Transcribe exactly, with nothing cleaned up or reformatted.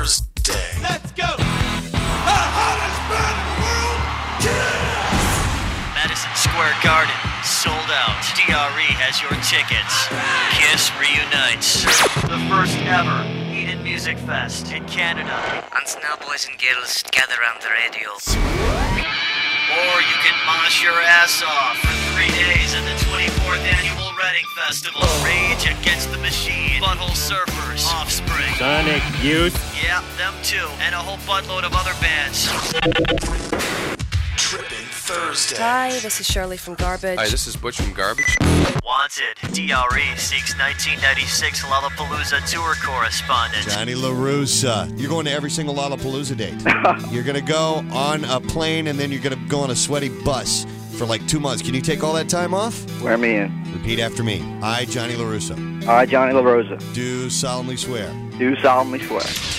Thursday. Let's go! The hottest band in the world! Kiss! Madison Square Garden, sold out. D R E has your tickets. Kiss reunites. The first ever Eden Music Fest in Canada. And now, boys and girls, gather around the radios. Or you can mosh your ass off for three days at the twenty-fourth Annual Reading Festival. Rage Against the Machine, Butthole Surfers, Offspring, Sonic Youth. Yeah, them too. And a whole buttload of other bands. Tripping Thursday. Hi, this is Shirley from Garbage. Hi, this is Butch from Garbage. Wanted, D R E seeks nineteen ninety-six Lollapalooza tour correspondent. Johnny LaRussa. You're going to every single Lollapalooza date. You're going to go on a plane, and then you're going to go on a sweaty bus for like two months. Can you take all that time off? Swear me in. Repeat after me. I, Johnny LaRussa, I, Johnny LaRosa, do solemnly swear do solemnly swear